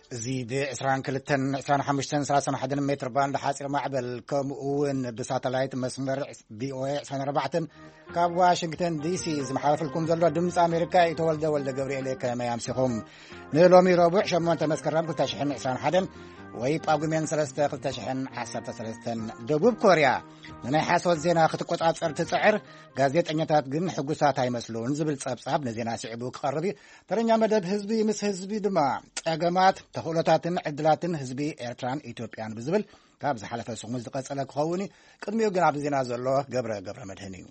زي بإسران كلتن إسران حمشتن سلاسن حدن متر باند حاصل معبل كمون بساتلايت مسمر BOA سنة ربعتن كاب واشنطن دي سي زمحالف لكم زلوا دمس أمريكا يتولد ولد جبريل كما يمسكهم نيلومي ربع شمون تمسكرام كتشحن إسران حدن ويبقى من سلسلة كتشحن عصرة سلسلة دبوب كوريا من حاسوات زينا خطقات أثر تسعر غازيت أنيتات جن حجوسات هاي مسلون زبل صاب نزينا سعبوك قربي ترنيا مدد حزبي مس حزبي دما أجمعات تخلطاتن عدلاتن حزبي إيرتران إثيوبيان بزبل كابز حلفة سقمز دقات خوني قدمي يوجن عبد زينا زلوا قبر مدهني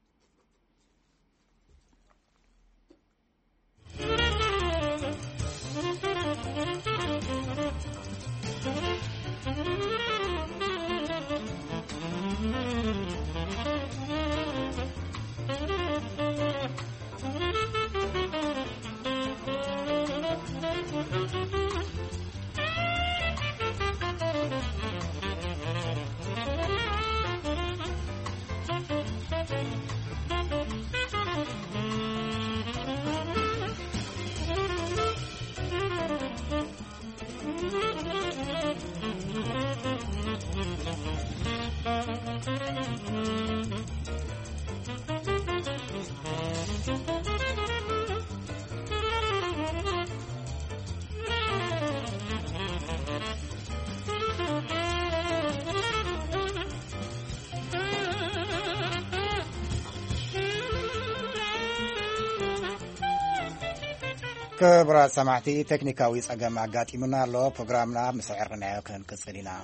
كبرات سمعتي تكنيكاوي صقم اغاطيمنا لو بروجرامنا مسعرنا كنقصلينا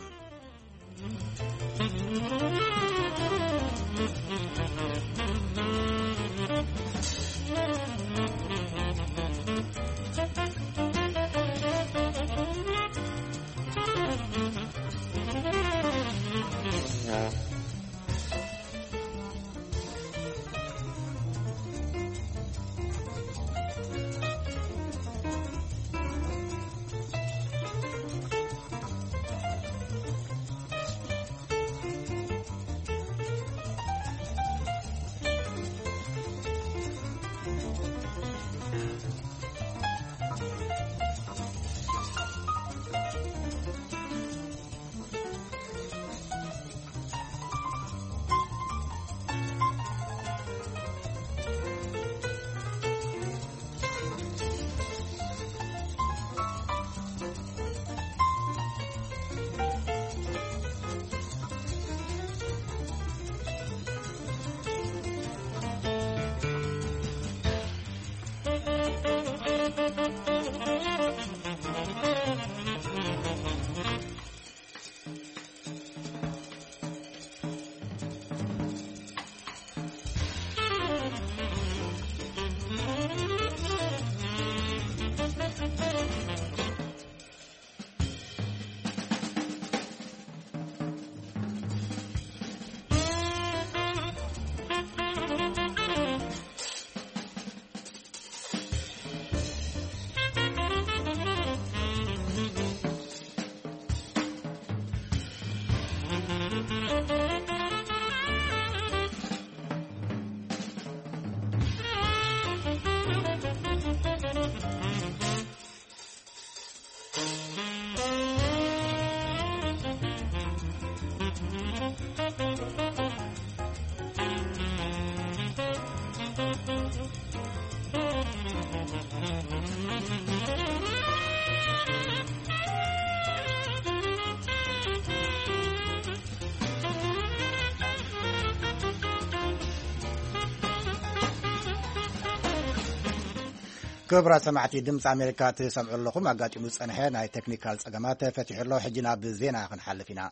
كبرات سمعتي دمص أمريكا تسمعوا لكم أقاتي مصنحين هاي تكنيكال صقمات فتح الله حجنا بالزينة خنحلفنا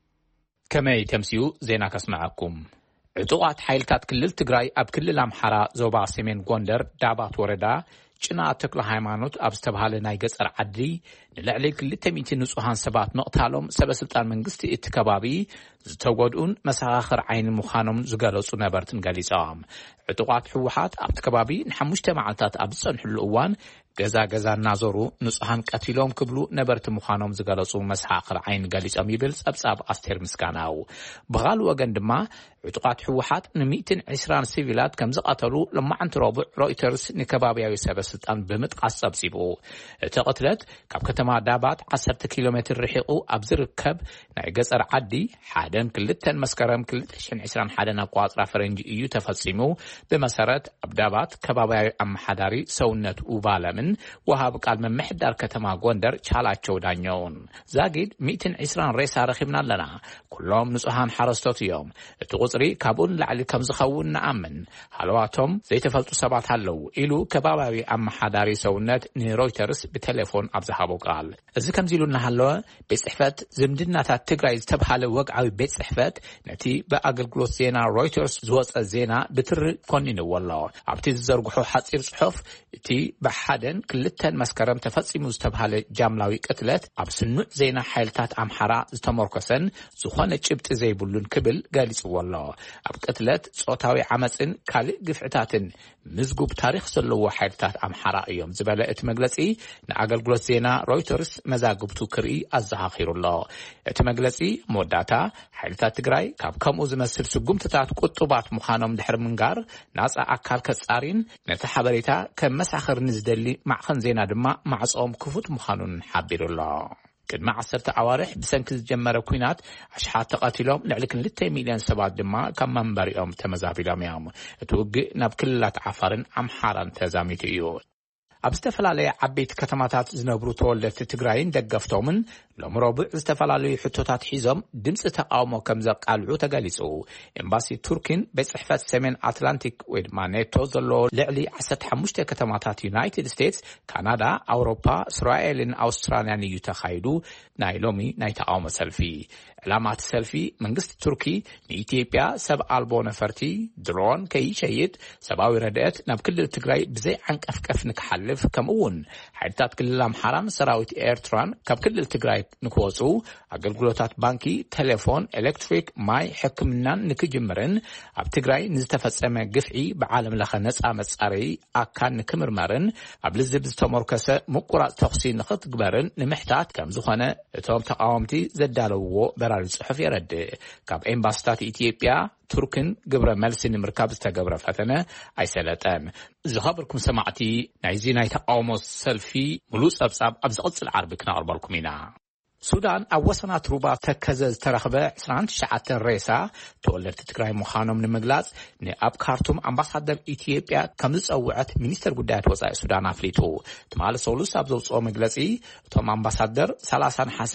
كماي تمسيو زينة كسمعكم عطوات حيلتات كلل تقراي أب كلل أمحرا زوبا سيمين غوندر دابات وردا جنا تكل هايمانوت أب استبهال نايقص عدري نلعلي كل تميتي نصوحان سبات مقتالهم سبا سلطان منقستي اتكبابي ዝተጎድኡን መሰኻኽር ዓይኒ ምዃኖም ዝገለጹ ነበርትን ገሊጾም ዕጡቓት ሕወሓት ኣብቲ ከባቢ ንሓሙሽተ መዓልታት ኣብ ዝጸንሕሉ እዋን ገዛ እናዞሩ ንጹሃን ቀቲሎም ክብሉ ነበርቲ ምዃኖም ዝገለጹ መሰኻኽር ዓይኒ ገሊጾም ይብል ጸብጻብ ኣስቴር ምስጋናው ብኻልእ ወገን ድማ ዕጡቓት ሕወሓት ን120 ሲቪላት ከም ዝቐተሉ ለማዓንቲ ረቡዕ ሮይተርስ ንከባቢያዊ ሰበስልጣን ብምጥቃስ ጸብጺቡ እቲ ቅትለት ካብ ከተማ ዳባት 10 ኪሎ ሜትር ርሒቑ ኣብ ዝርከብ ናይ ገጸር ዓዲ 1-2 መስከረም 2021 ኣቋጽራ ፈረንጂ እዩ ተፈጺሙ ብመሰረት ኣብ ዳባት ከባቢያዊ ኣመሓዳሪ ሰውነት ውባለምን ወሃብ ቃል መምሕዳር ከተማ ጎንደር ቻላቸው ዳኛውን ዛጊድ 120 ሬሳ ረኺብና ኣለና ኩሎም ንጹሃን ሓረስቶት እዮም እቲ ቁጽሪ ካብኡን ላዕሊ ከም ዝኸውን ንኣምን ሃለዋቶም ዘይተፈልጡ ሰባት ኣለዉ ኢሉ ከባቢያዊ ኣመሓዳሪ ሰውነት ንሮይተርስ ብቴሌፎን ኣብ ዝሃቦ ቃል እዚ ከምዚ ኢሉ እናሃለወ ቤት ጽሕፈት ዝምድናታት ትግራይ ዝተባሃለ ወግዓዊ ቤት ጽሕፈት ነቲ ብኣገልግሎት ዜና ሮይተርስ ዝወፀ ዜና ብትሪ ኮኒንዎ ኣሎ ኣብቲ ዝዘርግሖ ሓፂር ጽሑፍ እቲ ብሓደን 2 መስከረም ተፈጺሙ ዝተባሃለ ጃምላዊ ቅትለት ኣብ ስኑዕ ዜና ሓይልታት ኣምሓራ ዝተመርኮሰን ዝኾነ ጭብጢ ዘይብሉን ክብል ገሊጽዎ ኣሎ ኣብ ቅትለት ጾታዊ ዓመፅን ካልእ ግፍዕታትን ምዝጉብ ታሪኽ ዘለዎ ሓይልታት ኣምሓራ እዮም ዝበለ እቲ መግለጺ ንኣገልግሎት ዜና ሮይተርስ መዛግብቱ ክርኢ ኣዘኻኺሩ ኣሎ እቲ መግለጺ መወዳእታ ሓይልታት ትግራይ ካብ ከምኡ ዝመስል ስጉምትታት ቁጡባት ምዃኖም ድሕሪ ምንጋር ናጻ ኣካል ከጻሪን ነቲ ሓበሬታ ከም መሳኽር ንዝደሊ ማዕኸን ዜና ድማ ማዕጾም ክፉት ምዃኑን ሓቢሩ ኣሎ ቅድሚ 10 ኣዋርሕ ብሰንኪ ዝጀመረ ኩናት ኣሽሓት ተቐቲሎም ልዕሊ 2 ሚልዮን ሰባት ድማ ካብ መንበሪኦም ተመዛቢሎም እዮም እቲ ውግእ ናብ ክልላት ዓፋርን ኣምሓራን ተዛሚቱ እዩ ኣብ ዝተፈላለየ ዓበይቲ ከተማታት ዝነብሩ ተወለድቲ ትግራይን ደገፍቶምን ሎም ረቡዕ ዝተፈላለዩ ሕቶታት ሒዞም ድምፂ ተቃውሞ ከም ዘቃልዑ ተገሊጹ ኤምባሲ ቱርኪን ቤት ጽሕፈት ሰሜን ኣትላንቲክ ወይ ድማ ኔቶ ዘለዎ ልዕሊ 15 ከተማታት ዩናይትድ ስቴትስ ካናዳ ኣውሮፓ እስራኤልን ኣውስትራልያን እዩ ተኻይዱ ናይ ሎሚ ናይ ተቃውሞ ሰልፊ ዕላማት ሰልፊ መንግስቲ ቱርኪ ንኢትዮጵያ ሰብ ኣልቦ ነፈርቲ ድሮን ከይሸይጥ ሰብኣዊ ረድኤት ናብ ክልል ትግራይ ብዘይ ዓንቀፍቀፍ ንክሓልፍ ከምኡውን ሓይልታት ክልል ኣምሓራን ሰራዊት ኤርትራን ካብ ክልል ትግራይ ንክወፁ ኣገልግሎታት ባንኪ ቴሌፎን ኤሌክትሪክ ማይ ሕክምናን ንክጅምርን ኣብ ትግራይ ንዝተፈጸመ ግፍዒ ብዓለም ለኸ ነፃ መጻረይ ኣካል ንክምርመርን ኣብ ልዝብ ዝተመርኮሰ ምቁራጽ ተኽሲ ንኽትግበርን ንምሕታት ከም ዝኾነ እቶም ተቃወምቲ ዘዳለውዎ በራሪ ጽሑፍ የረድእ ካብ ኤምባሲታት ኢትዮጵያ ቱርክን ግብረ መልሲ ንምርካብ ዝተገብረ ፈተነ ኣይሰለጠን ዝኸበርኩም ሰማዕቲ ናይዚ ናይ ተቃውሞ ሰልፊ ሙሉእ ጸብጻብ ኣብ ዝቕጽል ዓርቢ ክነቕርበልኩም ኢና ሱዳን ኣብ ወሰናት ሩባ ተከዘ ዝተረኽበ 29 ሬሳ ተወለድቲ ትግራይ ምዃኖም ንምግላጽ ንኣብ ካርቱም ኣምባሳደር ኢትዮጵያ ከም ዝጸውዐት ሚኒስተር ጉዳያት ወጻኢ ሱዳን ኣፍሊጡ ትማሊ ሰሉስ ኣብ ዘውፅኦ መግለጺ እቶም ኣምባሳደር 30 ሓሰ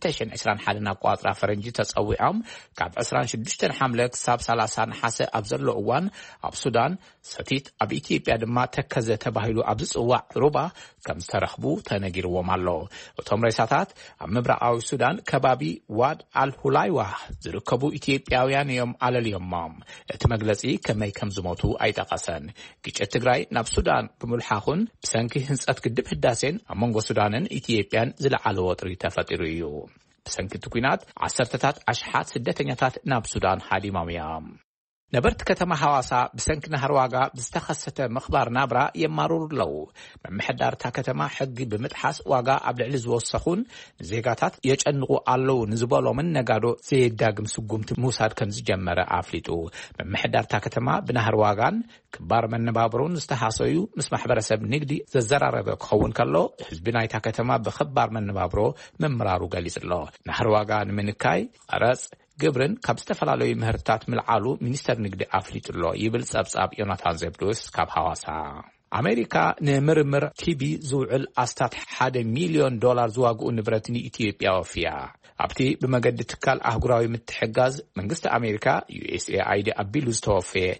2021 ኣቋጽራ ፈረንጂ ተጸዊዖም ካብ 26 ሓምለ ክሳብ 30 ሓሰ ኣብ ዘሎ እዋን ኣብ ሱዳን ሰቲት ኣብ ኢትዮጵያ ድማ ተከዘ ተባሂሉ ኣብ ዝጽዋዕ ሩባ ከም ዝተረኽቡ ተነጊርዎም ኣሎ እቶም ሬሳታት ኣብ ምብራቃዊ ሱዳን ከባቢ ዋድ አልሁላይዋ ዝርከቡ ኢትዮጵያውያን እዮም ኣለልዮሞም እቲ መግለጺ ከመይ ከም ዝሞቱ ኣይጠቐሰን ግጭት ትግራይ ናብ ሱዳን ብምልሓኹን ብሰንኪ ህንጸት ግድብ ህዳሴን ኣብ መንጎ ሱዳንን ኢትዮጵያን ዝለዓለ ወጥሪ ተፈጢሩ እዩ ብሰንኪ ኩናት ዓሰርተታት ኣሽሓት ስደተኛታት ናብ ሱዳን ሓዲሞም እዮም ነበርቲ ከተማ ሐዋሳ ብሰንኪ ነህር ዋጋ ብዝተኸሰተ ምኽባር ናብራ የማርሩ ኣለው መምሕዳርታ ከተማ ሕጊ ብምጥሓስ ዋጋ ኣብ ልዕሊ ዝወሰኹን ዜጋታት የጨንቁ ኣለው ንዝበሎምን ነጋዶ ዘየዳግም ስጉምቲ ምውሳድ ከም ዝጀመረ ኣፍሊጡ መምሕዳርታ ከተማ ብነህር ዋጋን ክባር መነባብሮን ዝተሓሰዩ ምስ ማሕበረሰብ ንግዲ ዘዘራረበ ክኸውን ከሎ ህዝቢ ናይታ ከተማ ብኽባር መነባብሮ መምራሩ ገሊጽ ኣሎ ነህር ዋጋ ንምንካይ ቀረጽ ግብርን ካብ ዝተፈላለዩ ምህርትታት ምልዓሉ ሚኒስተር ንግዲ ኣፍሊጡሎ ይብል ጸብጻብ ዮናታን ዘብዶስ ካብ ሐዋሳ ኣሜሪካ ንምርምር ቲቢ ዝውዕል ኣስታት $1 ሚልዮን ዝዋግኡ ንብረት ንኢትዮጵያ ወፍያ ኣብቲ ብመገዲ ትካል ኣህጉራዊ ምትሕጋዝ መንግስቲ ኣሜሪካ USAID ኣቢሉ ዝተወፈየ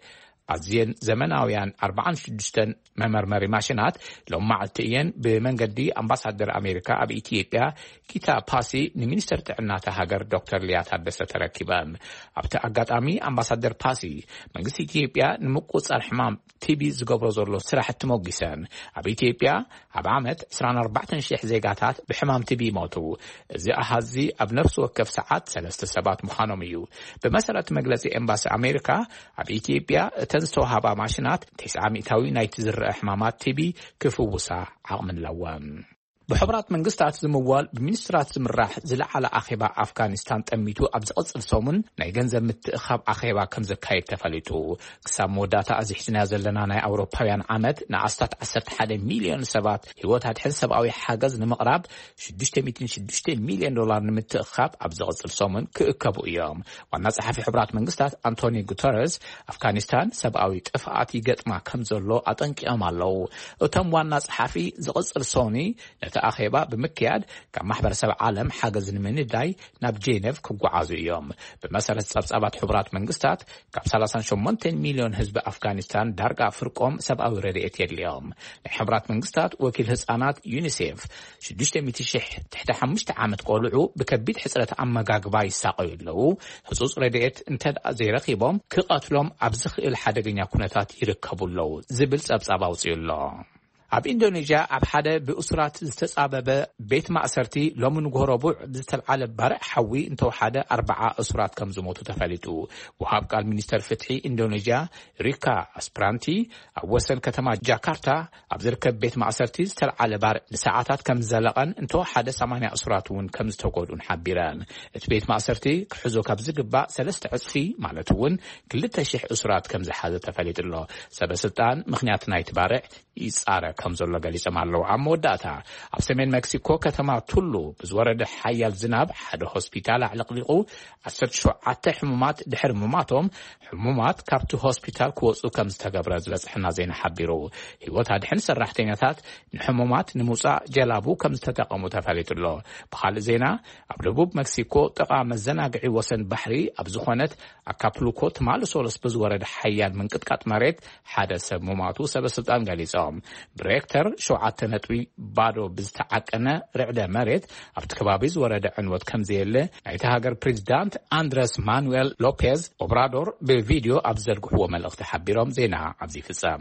ኣዝየን ዘመናውያን 46 መመርመሪ ማሽናት ሎም ማዕልትየን ብመንገዲ ኣምባሳደር ኣሜሪካ ኣብ ኢትዮጵያ ኪታ ፓሲ ንሚኒስተር ጥዕናታ ሃገር ዶክተር ሊያ ታደሰ ተረኪበን ኣብቲ ኣጋጣሚ ኣምባሳደር ፓሲ መንግስቲ ኢትዮጵያ ንምቁፅጻር ሕማም ቲቢ ዝገብሮ ዘሎ ስራሕቲ ሞጊሰን ኣብ ኢትዮጵያ ኣብ ዓመት 24000 ዜጋታት ብሕማም ቲቢ ይሞቱ እዚ ኣሃዚ ኣብ ነፍሲ ወከፍ ሰዓት 3 ሰባት ምዃኖም እዩ ብመሰረት መግለጺ ኤምባሲ ኣሜሪካ ኣብ ኢትዮጵያ ተንስተውሃባ ማሽናት 900 ናይቲ ዝርአ ሕማማት ቲቢ ክፍውሳ ዓቕሚ ኣለወን ብሕብራት መንግስታት ዝምዋል ብሚኒስትራት ዝምራሕ ዝለዓለ ኣኼባ ኣፍጋኒስታን ጠሚቱ ኣብ ዝቕጽል ሰሙን ናይ ገንዘብ ምትእኻብ ኣኼባ ከም ዘካየድ ተፈሊጡ ክሳብ መወዳእታ ኣዚሕና ዘለና ናይ ኣውሮፓውያን ዓመት ንኣስታት 11 ሚልዮን ሰባት ህይወት ኣድሕን ሰብኣዊ ሓገዝ ንምቕራብ $606 ሚልዮን ንምትእኻብ ኣብ ዝቕጽል ሰሙን ክእከቡ እዮም ዋና ጸሓፊ ሕብራት መንግስታት አንቶኒ ጉተረስ ኣፍጋኒስታን ሰብኣዊ ጥፍኣት ይገጥማ ከም ዘሎ ኣጠንቂቖም ኣለዉ እቶም ዋና ጸሓፊ ዝቕጽል ሰሙን ተኣኺባ ብምክያድ ካብ ማሕበረሰብ ዓለም ሓገዝ ንምንዳይ ናብ ጄኔቭ ክጓዓዙ እዮም ብመሰረት ጸብጻባት ሕቡራት መንግስታት ካብ 38 ሚልዮን ህዝቢ ኣፍጋኒስታን ዳርጋ ፍርቆም ሰብኣዊ ረድኤት የድልዮም ናይ ሕቡራት መንግስታት ወኪል ህጻናት ዩኒሴፍ 600,000 ትሕቲ 5 ዓመት ቆልዑ ብከቢድ ሕጽረት ኣመጋግባ ይሳቀዩ ኣለዉ ህጹጽ ረድኤት እንተደኣ ዘይረኺቦም ክቐትሎም ኣብ ዝኽእል ሓደገኛ ኩነታት ይርከቡ ኣለዉ ዝብል ጸብጻብ ኣውፅዩሎ ኣብ ኢንዶኔዥያ ኣብ ሓደ ብእስራት ዝተጻበበ ቤት ማእሰርቲ ሎሚ ንግሆ ረቡዕ ብዝተልዓለ ባርዕ ሓዊ እንተወሓደ 40 እስራት ከም ዝሞቱ ተፈሊጡ ወሃብ ቃል ሚኒስተር ፍትሒ ኢንዶኔዥያ ሪካ ኣስፕራንቲ ኣብ ወሰን ከተማ ጃካርታ ኣብ ዝርከብ ቤት ማእሰርቲ ዝተልዓለ ባርዕ ንሰዓታት ከም ዘለቐን እንተወሓደ 80 እስራት እውን ከም ዝተጎዱን ሓቢረን እቲ ቤት ማእሰርቲ ክሕዞ ካብ ዝግባእ 3 ዕጽፊ ማለት እውን 2000 እስራት ከም ዝሓዘ ተፈሊጡሎ ሰበስልጣን ምኽንያት ናይቲ ባርዕ ይጻረ ከም ዘሎ ገሊጾም ኣለዉ ኣብ መወዳእታ ኣብ ሰሜን ሜክሲኮ ከተማ ቱሉ ብዝወረደ ሓያል ዝናብ ሓደ ሆስፒታል ኣዕለቕሊቑ 17 ሕሙማት ድሕሪ ምማቶም ሕሙማት ካብቲ ሆስፒታል ክወፁ ከም ዝተገብረ ዝበፅሕና ዜና ሓቢሩ ህይወት ኣድሕን ሰራሕተኛታት ንሕሙማት ንምውፃእ ጀላቡ ከም ዝተጠቐሙ ተፈሊጡሎ ብኻልእ ዜና ኣብ ደቡብ ሜክሲኮ ጥቓ መዘናግዒ ወሰን ባሕሪ ኣብ ዝኾነት ኣካፕሉኮ ትማሊ ሶሎስ ብዝወረደ ሓያል ምንቅጥቃጥ መሬት ሓደ ሰብ ምማቱ ሰበስልጣን ገሊጾም ብሬክተር 7.0 ባዶ ብዝተዓቀነ ርዕደ መሬት ኣብቲ ከባቢ ዝወረደ ዕንወት ከም ዘየለ ናይቲ ሃገር ፕሬዚዳንት አንድረስ ማኑኤል ሎፔዝ ኦብራዶር ብቪድዮ ኣብ ዘርግሕዎ መልእኽቲ ሓቢሮም ዜና ኣብዚ ፍጻም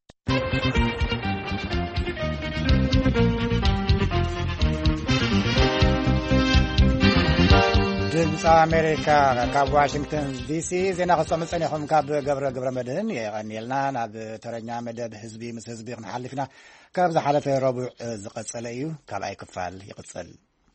ድምፂ ኣሜሪካ ካብ ዋሽንግተን ዲሲ ዜና ክሰምዑ ፀኒሖም ካብ ገብረ መድህን የቐኒልና ናብ ተረኛ መደብ ህዝቢ ምስ ህዝቢ ክንሓልፍና ካብ ዝሓለፈ ረቡዕ ዝቐጸለ እዩ ካልኣይ ክፋል ይቕጽል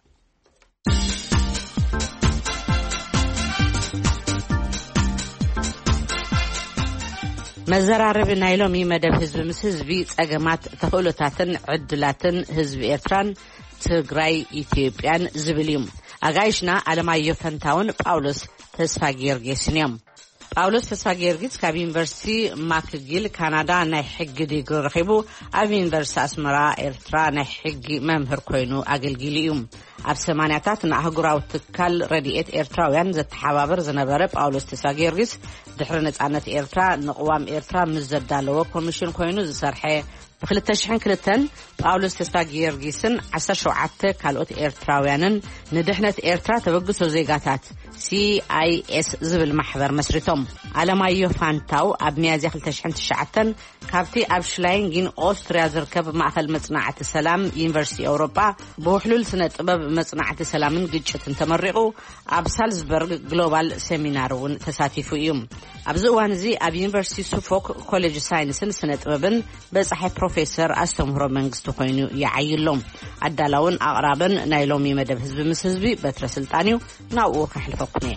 መዘራረቢ ናይ ሎሚ መደብ ህዝቢ ምስ ህዝቢ ጸገማት ተኽእሎታትን ዕድላትን ህዝቢ ኤርትራን ትግራይ ኢትዮጵያን ዝብል እዩ ኣጋይሽና ኣለማዮ ፈንታውን ጳውሎስ ተስፋ ጊዮርጊስን እዮም ጳውሎስ ተስፋ ጊዮርጊስ ካብ ዩኒቨርሲቲ ማክጊል ካናዳ ናይ ሕጊ ዲግሪ ረኺቡ ኣብ ዩኒቨርሲቲ ኣስመራ ኤርትራ ናይ ሕጊ መምህር ኮይኑ ኣገልጊሉ እዩ ኣብ 80ታት ንኣህጉራዊ ትካል ረድኤት ኤርትራውያን ዘተሓባበር ዝነበረ ጳውሎስ ተስፋ ጊዮርጊስ ድሕሪ ነጻነት ኤርትራ ንቕዋም ኤርትራ ምስ ዘዳለወ ኮሚሽን ኮይኑ ዝሰርሐ ብ2002 ጳውሎስ ተስፋ ጊዮርጊስን 17 ካልኦት ኤርትራውያንን ንድሕነት ኤርትራ ተበግሶ ዜጋታት CIS ዝብል ማሕበር መስሪቶም ኣለማዮ ፋንታው ኣብ ሚያዝያ 2009 ካብቲ ኣብ ሽላይንጊን ኦስትሪያ ዝርከብ ማእከል መጽናዕቲ ሰላም ዩኒቨርሲቲ ኤውሮጳ ብውሕሉል ስነ ጥበብ መጽናዕቲ ሰላምን ግጭትን ተመሪቑ ኣብ ሳልዝበርግ ግሎባል ሴሚናር እውን ተሳቲፉ እዩ ኣብዚ እዋን እዚ ኣብ ዩኒቨርሲቲ ሱፎክ ኮሌጅ ሳይንስን ስነ ጥበብን በጻሕይ ፕሮፌሰር ኣስተምህሮ መንግስቲ ኮይኑ ይዓይሎም ኣዳላውን ኣቕራብን ናይ ሎሚ መደብ ህዝቢ ምስ ህዝቢ በትረ ስልጣን እዩ ናብኡ ከሕልፈኩም እየ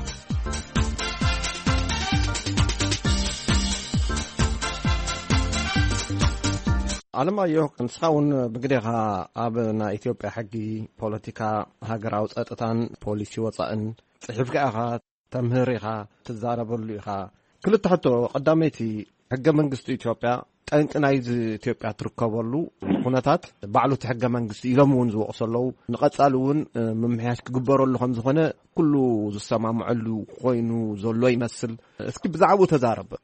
ኣለማዮ ንስኻውን ብግዴኻ ኣብ ናይ ኢትዮጵያ ሕጊ ፖለቲካ ሃገራዊ ጸጥታን ፖሊሲ ወጻእን ጽሒፍካ ኢኻ ተምህር ኢኻ ትዛረበሉ ኢኻ ክልተ ሕቶ ቀዳመይቲ ሕገ መንግስቲ ኢትዮጵያ ጠንቂ ናይ ኢትዮጵያ ትርከበሉ ኩነታት ባዕሉ ሕገ መንግስቲ ኢሎም እውን ዝወቕሰለው ንቐጻሊ እውን ምምሕያሽ ክግበረሉ ከም ዝኾነ ኩሉ ዝሰማምዐሉ ኮይኑ ዘሎ ይመስል እስኪ ብዛዕባኡ ተዛረብ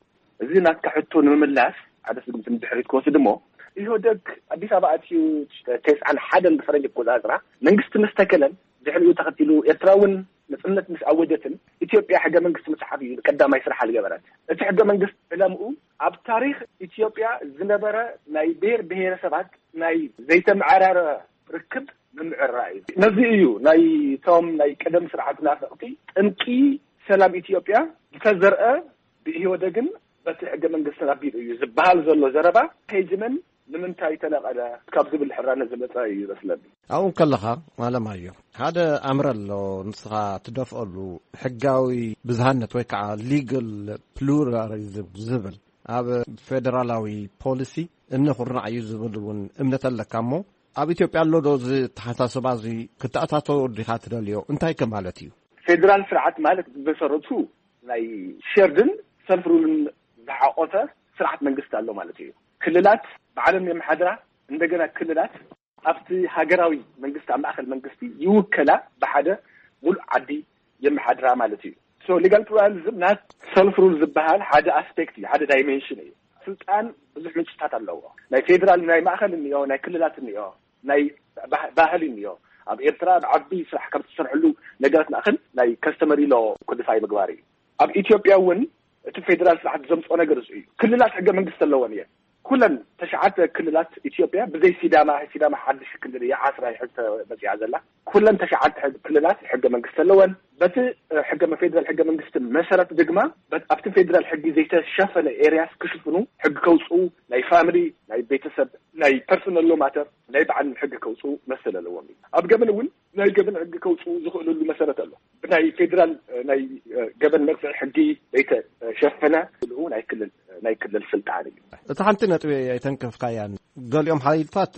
زي ناس كحطوا نملاس على سبيل المثال كوسدمو يهودك أديس أبعتيو تيس عن حدا بفرنج كوزازرا منجست مستكلا زحلو تختلو يتراون مثلنا مش عودتن إثيوبيا حاجة منجست متحفي قدام ما يسرح الجبلات حاجة منجست لمقو عب تاريخ إثيوبيا زنبرة ناي بير سبات ناي زي تم عرارة ركب من الرأي نزيو ناي توم ناي قدم سرعة نافقتي انكي سلام إثيوبيا تزرقة بيهودجن بس حاجة منجست ربي زبال زلو زربا هيجمن لمنتاي تلقى كابز بالحرانة زمتاي رسلبي أو كلها ما لم أيوه هذا أمر له نسخة تدفع له حقاوي بزهنة ويكع legal pluralism زبل هذا federalawi policy إنه خرنا يزبل ون إمنة لكامو أبي إثيوبيا له دوز تحت بعضي كتأتاتو دخات اليوم أنتي كمالتيو فيدرال سرعة مالك بسرطو لاي شيردن سنفرون زحقوته سرعة منقصت له مالتيو كللات بعلم يمحدرة عندنا كللات أفتي هاجراوي منقصت عم أخذ منقصتي يوكلا بحدا مول عدي يمحدرة مالتيو so legal pluralism ناس self rules بهال حدا aspect حدا dimension سلطان بزح من شتات الله ناي فيدرال ناي ما أخذ النيو ناي كللات النيو ناي باهل النيو أب إيرترا عبي صح كم تشرح له نجارت نأخذ ناي customary law كل فاي مقباري أب إثيوبيا ون الفيدرال صح زمت أنا جرزئي كللات حاجة منقصت اللوانية كلن تشعت كللات إثيوبيا بزي سيداما حد شكل رياء عصر حتى بزي عزلة كلن تشعت كللات حق منقصت اللوان بس حق ما فيدرال حق منقصت مسألة دقمة بس أبت فيدرال حق زي تشافى الأرياس كشفنو حق كوسو لاي فاميلي لاي بيتسب لاي بيرسونال لو ماتر لاي بعد حق كوسو مسألة لوامي أبقى من أول لاي قبل حق كوسو زخلوا له مسألة له بناي فيدرال لاي قبل مرسل حقي ليت شافنا هو لاي كل السلطة عليه. تحنتنا يتنكف كيان قال يوم حيلفات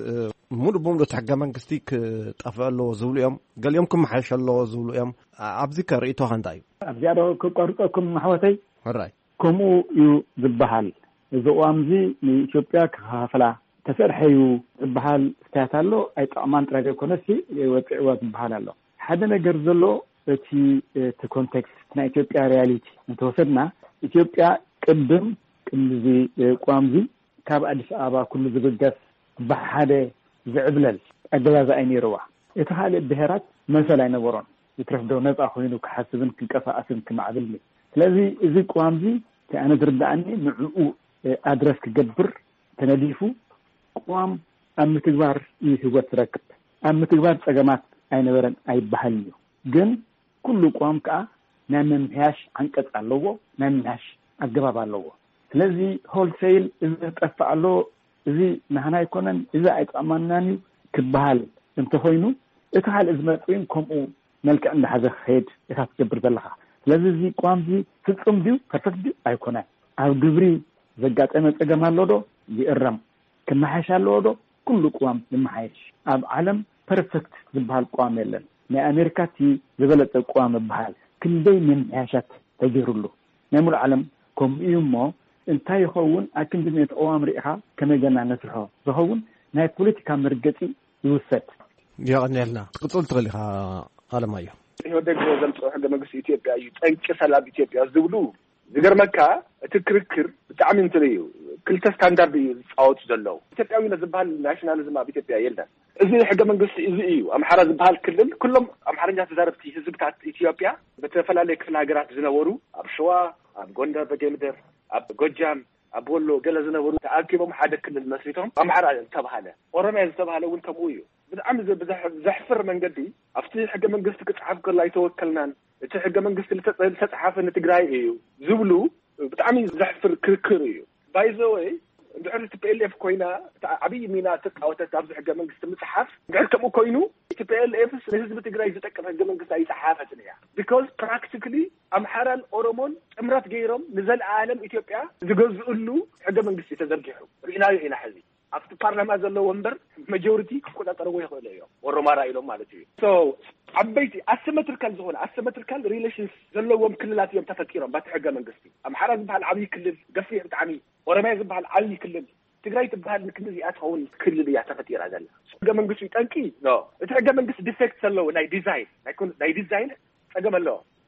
مو تحقق منقستيك تقفل له زول يوم قال يومكم حيش الله زول يوم عبذكر إيتو هنداي أبزيادو كقرقكم محوتي هراي كمو يذبحال إذا أمزي لإثيوبيا كهافلا تسرحيو ذبحال استهتالو أي طعمان تراجع كونسي يوتعوات ذبحال له حدا نجرزلو في تكونتكست نا إثيوبيا رياليتي نتوصلنا إثيوبيا قدم كل زي قوامزي كاب أديس آبا كل زبقات بحادة زعبلل أجلازة أيني روا يتحال البهارات مثلا ينورون يترفدو ناس أخوينو كحاسبن كالكفاءة كمعدلني لذي إذي قوامزي كأنا تردعني معقو أدرس كجبر تناديفو قوام أم تكبار يهوى تركب أم تكبار تقامات أين ورن أي بحليو جن كل قوام كأ نامن هاش عنكت اللوو نامن هاش أجباب اللوو لذي هول سيل إذا تأفع له إذا نحنا يكونن إذا أتأمناني كبهال انتهينو إتحال إزماتين كمو ملك عند هذا خيد إذا تجبر بلها لذي قوام دي تقوم ديو كتف ديو أيكونن أو جبري زجات أنا تجمع لودو يقرم كم حيش لودو كل قوام لما حيش أب عالم perfect بهال قوام يلن ما أمريكا تي زبلت القوام بهال كل دي من عاشات تجير له نعمل عالم كم يومه انتهي يخون أكن جميع أوامر إيها كما جنا نسرحه فهون ناي بوليتيكا مرقتي يوسف يعني لنا قلت لها على ما هو ده جزء من حاجة مجلس إثيوبيا يتأكد على إثيوبيا زولو زجر مكة تكرر بتعمل تريو كل ستاندرد يصوت زلوا إثيوبيا نزبها الناشناليزم إثيوبيا يلنا إذا حاجة مجلس إيو أم حرز بها الكلل كلهم أم حرنجات تزاربتي حزب بتاعت إثيوبيا بتفعل عليك في الهجرات زنورو أبشوا أب غوندر بجمدر أب جوجام أبولو جل زنورو تأكيبهم حدا كل المسريتهم أم حرز تبهله ورمي تبهله وأنت بويو بتعمل زحفر من قدي أفتي حاجة من قصتك تعرف كل يتوكلنا أنت حاجة من قصتك تتعرف إن تجري إيو زبلو بتعمل زحفر كركريو باي ذا واي بعرف TPLF كوينا عبي مينا أو تتعرف حاجة من قصة متحف بعرف كم كوينو TPLF نهزم تجري يتذكر حاجة من قصة أي صحافة تنيا because practically أمحران أورومون أمرات غيرهم نزل عالم إثيوبيا زجوز له حاجة من قصة تزرجحه رأينا هنا حزي after parliament زلوا ومبر majority كل أطروه يخليه يوم والرمارة إلهم مالتي so عبيتي asymmetrical زون asymmetrical relations زلوا وم كل لاتيهم تفكيرهم بتحجة من قصتي أم حرز بهالعبي كل قفيه بتعمي ورماز بهالعلي كل تقرأت بهالكنزي أتهون كل اللي يعتفتير هذا حجة من قصتي تأكيد no تحجة من قص defect زلوا ناي design يكون ناي design حجة من له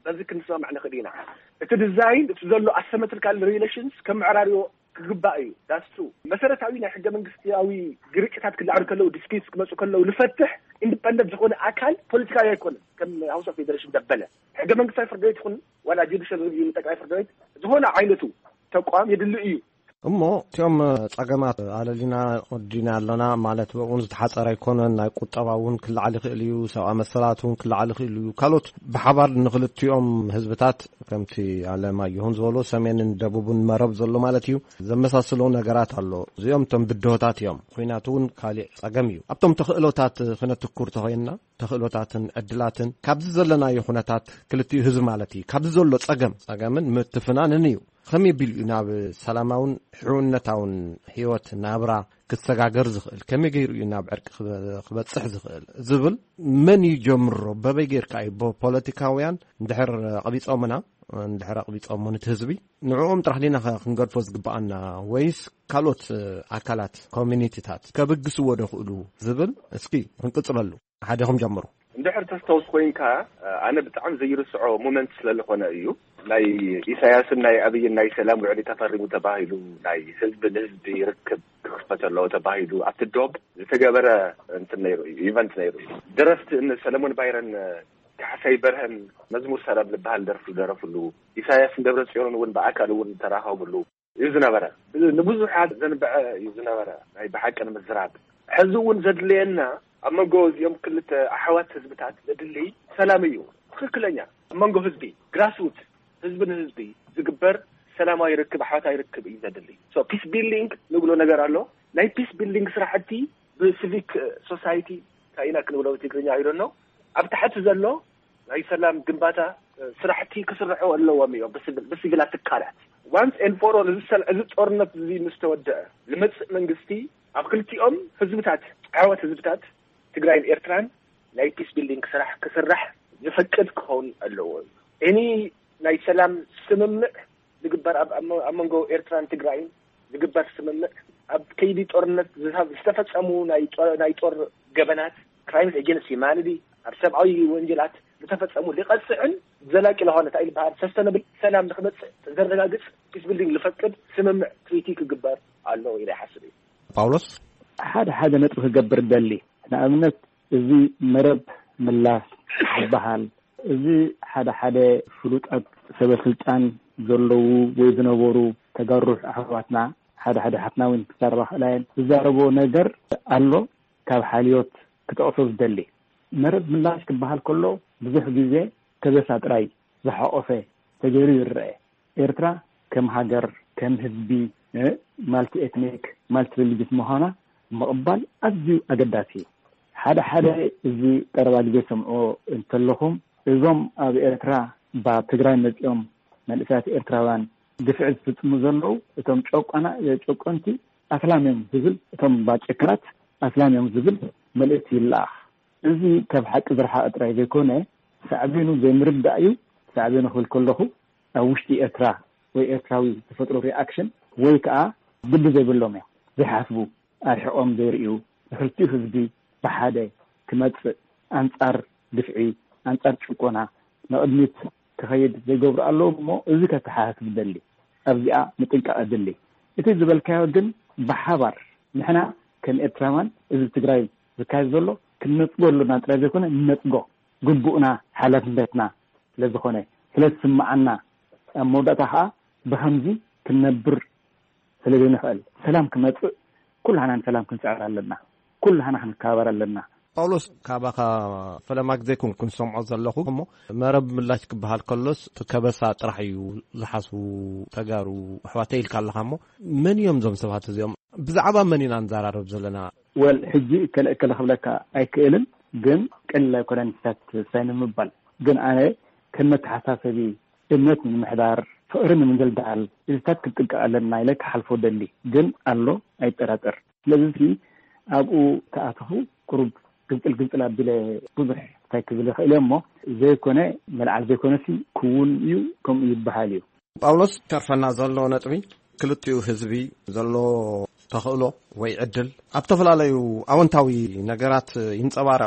بذلك نسمع معنا خدينا الديزاين تزلو asymmetrical relations كمعراريو كغبايو that's true مسارتاوي ናይ ሕገ መንግስታዊ ግርጭታት ክልዓሉ ከለው ዲስፒትስ ክመጹ ከለው ልፈትሕ ኢንዲፔንደንት ዝኾነ አካል ፖለቲካዊ አይኮን ከም ሃውስ ኦፍ ፌደሬሽን ደበለ ሕገ መንግስታዊ ፍርድ ቤት ይኹን ወላ ጁዲሻል ሪቪው ጠቅላይ ፍርድ ቤት ዝኾነ ዓይነቱ ተቋም ይድል እዩ እሞ ቲኦም ጸገማት አለሊና ወዲና ያለና ማለት በኡን ዝተሓጸረ ይኮነን ናይ ቁጠባውን ክልዓል ይኽእል እዩ ሰብኣዊ መሰላቱን ክልዓል ይኽእል እዩ ካልኦት ብሓባር ንኽልቲኦም ህዝብታት ከምቲ ኣለማየሁን ዝበሎ ሰሜንን ደቡብን መረብ ዘሎ ማለት እዩ ዘመሳሰሉ ነገራት ኣሎ እዚኦም ቶም ብድሆታት እዮም ኩናት እውን ካሊእ ጸገም እዩ ኣብቶም ተኽእሎታት ክነትኩር ተኾይና ተኽእሎታትን ዕድላትን ካብዚ ዘለና ይኹነታት ክልቲኡ ህዝብ ማለት እዩ ካብዚ ዘሎ ጸገምን ምትፍናንን እዩ خمي بالناب سلامون حونتاون هيوت نابرا كتسغاغر زخل كمي غيرو يناب عرق خبصح زخل زبل من يجمرو ببيغير كاي بوليتيكاويان ندحر قبيصومنا ندحر قبيصومن تهزبي نعوم طرحلينا خنغدفوز غبانا ويس كالوت اكالات كوميونيتيات كبغسو ودخلو زبل اسكي نقصللو حدهم جمرو ندحر تستوس كوينكا انا بتعم زي رسعو مومنت ስለለኾነ እዩ ናይ ኢሳያስ ናይ አብይ ናይ ሰላም ውዕሊ ተፈሪሙ ተባሂሉ ናይ ህዝብ ለህዝብ ይርከብ ክፈተሎ ተባሂሉ አትዶብ ዝተገበረ እንት ነይሩ ኢቨንት ነይሩ ድረፍት እነ ሰለሞን ባይረን ካሳይ በርሃን መዝሙር ሰላም ልባል ደረፍሉ ኢሳያስ ደብረጽዮን ወን በአካል ወን ተራሃብሉ ይዝነበረ ንብዙሓት ዘንበዐ ይዝነበረ ናይ በሐቀን መዝራት ሕዝውን ዘድለየና አመጎዝ يوم ክልተ አሕዋት ህዝብታት ለድሊ ሰላም እዩ ትክክለኛ አመጎ ህዝቢ ግራስሩት ህዝብን ህዝቢ ዝግበር ሰላማዊ ይርክብ አሕዋታይ ይርክብ ይዘድሊ ሶ ፒስ ቢልዲንግ ንብሎ ነገር አሎ ናይ ፒስ ቢልዲንግ ስራሕቲ በሲቪክ ሶሳይቲ ካይና ክንብለው ትግርኛ አይደል ነው ኣብ ታሕቲ ዘሎ ናይ ሰላም ግንባታ ስራሕቲ ክስርሑ ኣለዎም እዮም በሲቪል አትካላት once and for all እዚ ጦርነት እዚ ምስተወደአ ልመጽእ መንግስቲ ኣብ ክልቲኦም ህዝብታት አሕዋት ህዝብታት ትግራይን ኤርትራን ናይ ፒስ ቢልዲንግ ስራሕ ክስራሕ ዝፈቅድ ክኸውን ኣለዎ እኒ ናይ ሰላም ስምምዕ ዝግበር ኣብ መንጎ ኤርትራን ትግራይን ዝግበር ስምምዕ ኣብ ከይዲ ጦርነት ዝተፈጸሙ ናይ ጦር ገበናት ክራይምስ ኤጀንሲ ማንዲ ኣብ ሰብኣዊ ወንጀላት ዝተፈጸሙ ሊቀጽዕን ዘላቂ ለሆነ ታይል ባህር ሰስተነብል ሰላም ንኽመጽእ ዘረጋግጽ ፒስ ቢልዲንግ ዝፈቅድ ስምምዕ ትሪቲ ክግበር ኣለዎ ኢለ ይሓስብ ጳውሎስ ሓደ ነጥብ ክገብር ደሊ ንኣብነት እዚ መረብ ምላስ ዝበሃል እዚ ሓደ ፍሉጣት ሰበስልጣን ዘለዉ ወይ ዝነበሩ ተጋሩሕ ኣሕዋትና ሓደ ሓትናውን ክሰርባ ላይን ዝዛረቦ ነገር ኣሎ ካብ ሓልዮት ክተቕሶ ዝደሊ መረብ ምላሽ ክበሃል ከሎ ብዙሕ ግዜ ከበሳ ጥራይ ዝሓቆፈ ተገይሩ ይርአ ኤርትራ ከም ሃገር ከም ህዝቢ ማልቲ ኤትኒክ ማልቲ ሪሊጅስ ምዃና ምቕባል ኣዝዩ ኣገዳሲ ሓደ እዚ ቀረባ ግዜ ሰምዖ እንተለኹም እዞም ኣብ ኤርትራ በትግራይ መጽኦም መንእሰያት ኤርትራውያን ድፍዕት ዝፍጽሙ ዘለዉ እቶም ጨቆንቲ ኣስላምዮም ዝብል እቶም ባጨክራት ኣስላምዮም ዝብል መልእክቲ ይለኣኽ እዚ ካብ ሓቂ ዝረሓቐ ጥራይ ዘይኮነ ሳዕቤኑ ዘይምርዳእ እዩ ሳዕቤኑ ክብል ከለኹ ኣብ ውሽጢ ኤርትራ ወይ ኤርትራዊ ተፈጥሮ ሪኣክሽን ወይ ከዓ ግዲ ዘይብሎም እዮም ዘይሓስቡ ኣርሕቖም ዘይርእዩ ክልቲኡ ህዝቢ ብሓደ ክመጽእ ኣንጻር ድፍዒ ኣንጻር ጭቆና ንቕድሚት ክኸይድ ዘይገብሩ ኣለዉ እሞ እዚ ከተሓሳስብ ደሊ ኣብዚኣ ምጥንቃቐ ደሊ እቲ ዝበልካዮ ግን ብሓባር ንሕና ከም ኤርትራውያን እዚ ትግራይ ዝካየድ ዘሎ ክንነጽጎ ኣለና ጥራይ ዘይኮነ ንነጽጎ ግቡእና ሓላፍነትና ስለዝኾነ ስለዝስማዓና ኣብ መወዳእታ ከዓ ብከምዚ ክንነብር ስለዘይንኽእል ሰላም ክመጽእ ኩላህና ሰላም ክንስዕር ኣለና ኩላህና ክንከባበር ኣለና ጳውሎስ ካባኻ ፈለማ ግዜ ክንሰምዖ ዘለኹ እሞ መረብ ምላሽ ክበሃል ከሎስ ከበሳ ጥራሕ እዩ ዝሓስቡ ተጋሩ ኣሕዋተይ ኢልካ ኣለኻ እሞ መን እዮም ዞም ሰባት እዚኦም ብዛዕባ መን ኢና ንዘራርብ ዘለና ወል ሕጂ ከለእከለ ክብለካ ኣይክእልን ግን ቀሊል ኣይኮነን ሳይን ምባል ግን ኣነ ከም መተሓሳሰቢ እምነት ንምሕዳር ፍቅሪ ንምንዘልዳል እዝታት ክጥንቀቕ ኣለና ኢለ ክሓልፎ ደሊ ግን ኣሎ ኣይጠራጠር ስለዚ ኣብኡ ተኣትኹ ቁሩብ ግልጽል ኣቢለ ብዙሕ እንታይ ክብል ይኽእል እሞ ዘይኮነ መልዓል ዘይኮነሲ ክውን እዩ ከምኡ ይበሃል እዩ ጳውሎስ ተርፈና ዘሎ ነጥቢ ክልቲኡ ህዝቢ ዘሎ ተኽእሎ ወይ ዕድል ኣብ ተፈላለዩ ኣወንታዊ ነገራት ይንጸባረቕ እዩ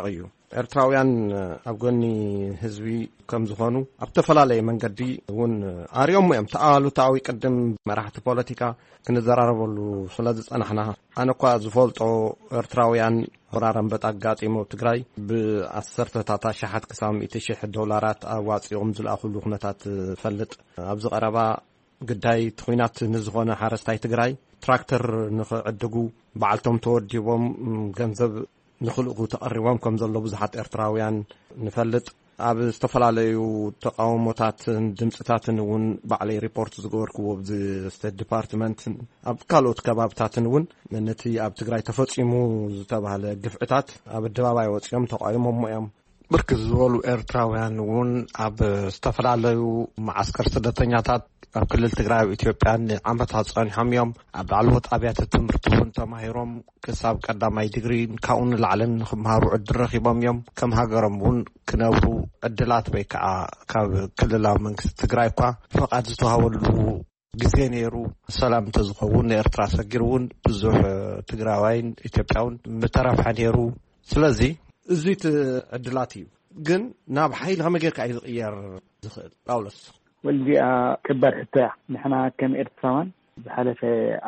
ኤርትራውያን ኣብ ጎኒ ህዝቢ ከም ዝኾኑ ኣብ ተፈላለየ መንገዲ እውን ኣርዮም እዮም ተኣሉታዊ ቅድም መራሕቲ ፖለቲካ ክንዘራረበሉ ስለ ዝጸናሕና ኣነ እኳ ዝፈልጦ ኤርትራውያን ወራር አንበጣ ኣጋጢሞ ትግራይ ብ10 ሸሓት ክሳብ $100,000 ኣዋፂኦም ዝለኣኹሉ ኩነታት ፈልጥ ኣብ ዝቐረባ ግዳይ ትኹናት ንዝኾነ ሓረስታይ ትግራይ ትራክተር ንኽዕድጉ በዓልቶም ተወዲቦም ገንዘብ ንኽልኡ ተቐሪቦም ከም ዘሎ ብዙሓት ኤርትራውያን ንፈልጥ ኣብ ዝተፈላለዩ ተቃውሞታትን ድምፅታትን እውን ባዕለይ ሪፖርት ዝገበርክዎ ብስቴት ዲፓርትመንት ኣብ ካልኦት ከባብታትን እውን ነቲ ኣብ ትግራይ ተፈጺሙ ዝተባሃለ ግፍዕታት ኣብ ኣደባባይ ወፂኦም ተቃውሞም እዮም ብርክት ዝበሉ ኤርትራውያን እውን ኣብ ዝተፈላለዩ ማዓስከር ስደተኛታት ኣብ ክልል ትግራይ ኣብ ኢትዮጵያን ዓመታት ጸኒሖም እዮም ኣብ ላዕለዎት ኣብያተ ትምህርቲ እውን ተማሂሮም ክሳብ ቀዳማይ ዲግሪ ካብኡን ላዕልን ንኽመሃሩ ዕድል ረኺቦም እዮም ከም ሃገሮም እውን ክነብሩ ዕድላት ወይ ከዓ ካብ ክልላዊ መንግስቲ ትግራይ እኳ ፈቃድ ዝተዋሃበሉ ግዜ ነይሩ ሰላም እንተዝኸውን ንኤርትራ ሰጊር እውን ብዙሕ ትግራዋይን ኢትዮጵያውን ምተረፍሐ ነይሩ ስለዚ እዙይ ዕድላት እዩ ግን ናብ ሓይሊ ከመይ ጌርካ እዩ ዝቕየር ዝኽእል ጳውሎስ ወልዲኣ ከባድ ሕቶያ ንሕና ከም ኤርትራውያን ዝሓለፈ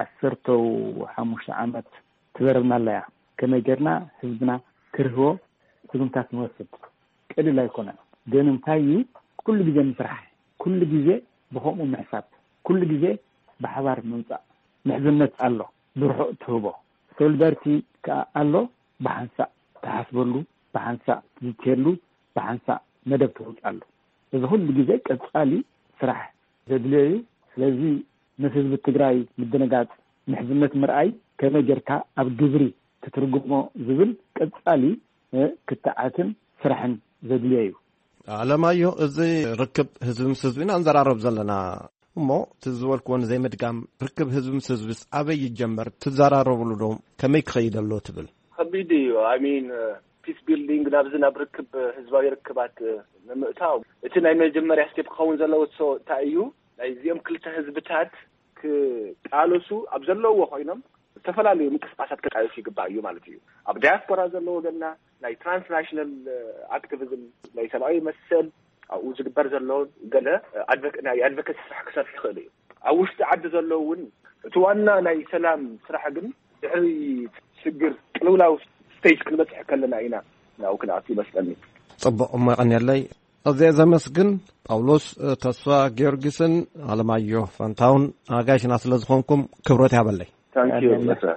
15 ዓመት ትበረብና ኣለያ ከመይ ጌርና ህዝብና ክርህቦ ትግምታት ንወስድ ቀሊል ኣይኮነን ግን እንታይ እዩ ኩሉ ግዜ ምስራሕ ኩሉ ግዜ ብኸምኡ ምሕሳብ ኩሉ ግዜ ብሓባር ምምፃእ ምሕዝነት ኣሎ ብርሑቕ ትህቦ ሶሊዳሪቲ ከዓ ኣሎ ብሓንሳእ ተሓስበሉ ብሓንሳእ ዝትሄሉ ብሓንሳእ መደብ ትውፃሉ እዚ ኩሉ ግዜ ቀጻሊ ስራሕ ዘድልዩ ስለዚ ንህዝቢ ትግራይ ምድነጋጽ ምሕዝነት ምርኣይ ከመይ ጌርካ ኣብ ግብሪ ክትርጉሞ ዝብል ቀጻሊ ክትዓትን ስራሕን ዘድልዩ ኣለማዮ እዚ ርክብ ህዝቢ ምስ ህዝቢና እንዘራረብ ዘለና እሞ ትዝበልክዎን ዘይምድጋም ርክብ ህዝቢ ምስ ህዝቢ ኣበይ ይጀመር ትዘራረብሉ ዶ ከመይ ክኸይድ ኣሎ ትብል ከቢድ እዩ ሚን ፒስ ቢልዲንግ ናብ ርክብ ህዝባዊ ርክባት ንምእታው እቲ ናይ መጀመርያ ስቴፕ ክኸውን ዘለዎ እንታይ እዩ ናይ እዚኦም ክልተ ህዝብታት ክቃለሱ ኣብ ዘለውዎ ኮይኖም ዝተፈላለዩ ምንቅስቃሳት ክቃለሱ ይግባእ እዩ ማለት እዩ ኣብ ዳያስፖራ ዘለዎ ገና ናይ ትራንስናሽናል ኣክቲቪዝም ናይ ሰብኣዊ መሰል ኣብኡ ዝግበር ዘሎ ገለ ናይ ኣድቮኬሲ ስራሕ ክሰርሕ ይኽእል እዩ ኣብ ውሽጢ ዓዲ ዘለዎ እውን እቲ ዋና ናይ ሰላም ስራሕ ግን ድሕሪ ሽግር ቅልውላው ስቴጅ ክንበፅሕ ከለና ኢና ናው ክንኣቱ ይመስለኒ ጽቡቕ እሞይቐኒለይ እዚኣ ዘመስግን ጳውሎስ ተስፋ ጊዮርጊስን ኣለማዮ ፋንታውን ኣጋይሽና ስለ ዝኾንኩም ክብሮት ያበለይ ታንኪዩ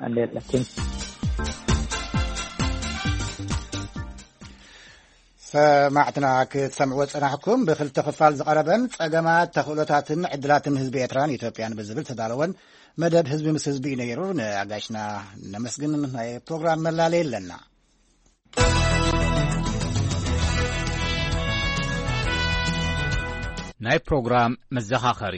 ሰማዕትና ክትሰምዕዎ ፀናሕኩም ብክልተ ክፋል ዝቐረበን ፀገማት ተኽእሎታትን ዕድላትን ህዝቢ ኤርትራን ኢትዮጵያን ብዝብል ተዳለወን መደብ ህዝቢ ምስ ህዝቢ እዩ ነይሩ ንኣጋይሽና ነመስግን ናይ ፕሮግራም መላለየ ኣለና ናይ ፕሮግራም መዘኻኸሪ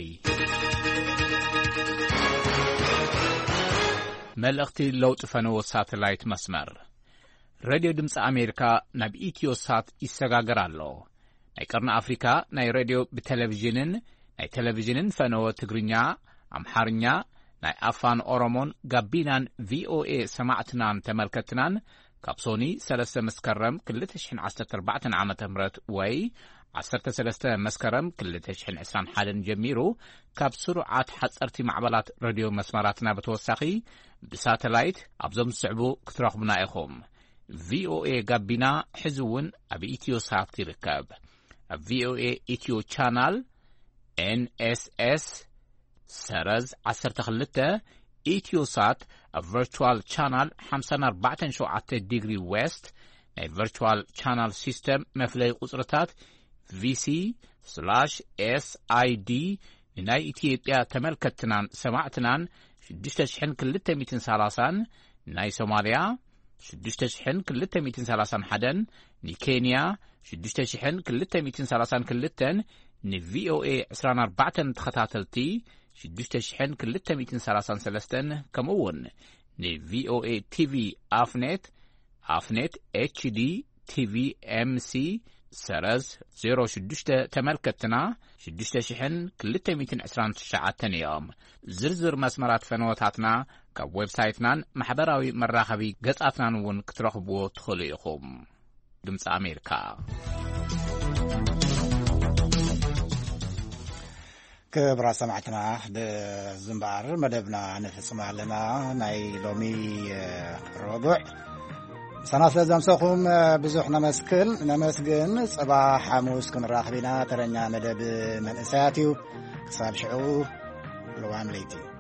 መልእኽቲ ለውጢ ፈነወ ሳተላይት መስመር ሬድዮ ድምፂ ኣሜሪካ ናብ ኢትዮሳት ይሰጋገር ኣሎ ናይ ቀርኒ ኣፍሪካ ናይ ሬድዮ ብቴሌቪዥንን ናይ ቴሌቪዥንን ፈነወ ትግርኛ ኣምሓርኛ ናይ ኣፋን ኦሮሞን ጋቢናን ቪኦኤ ሰማዕትናን ተመልከትናን ካብ ሶኒ 3 መስከረም 2014 ዓመተ ምህረት ወይ 13 መስከረም 2021 ጀሚሩ ካብ ስሩዓት ሓጸርቲ ማዕበላት ሬድዮ መስመራትና በተወሳኺ ብሳተላይት ኣብዞም ዝስዕቡ ክትረኽቡና ኢኹም ቪኦኤ ጋቢና ሕዝውን ኣብ ኢትዮሳት ይርከብ ኣብ ቪኦኤ ኢትዮ ቻናል NSS ሰረዝ 12 ኢትዮሳት ኣብ ቨርቹዋል ቻናል 547 ዲግሪ ዌስት ናይ ቨርቹዋል ቻናል ሲስተም መፍለይ ቁጽርታት VC/SID ንናይ ኢትዮጵያ ተመልከትናን ሰማዕትናን 6230 ናይ ሶማልያ 6231 ንኬንያ 6232 ንቪኦኤ 24 ተኸታተልቲ 6233 ከምኡውን ንቪኦኤ ቲቪ ኣፍኔት HD TV MC ሰረዝ 06 ተመልከትና 6229 እዮም ዝርዝር መስመራት ፈነወታትና ካብ ዌብሳይትናን ማሕበራዊ መራኸቢ ገጻትናን እውን ክትረኽብዎ ትኽእሉ ኢኹም ድምፂ ኣሜሪካ ክብራ ሰማዕትና ብዝምባር መደብና ንፍጽም ኣለና ናይ ሎሚ ረቡዕ ሰናስለ ዘምሰኹም ብዙሕ ነመስግን ጽባ ሓሙስ ክንራኸብ ኢና ተረኛ መደብ መንእሰያት እዩ ክሳብ ሽዑ ልዋም ለይቲ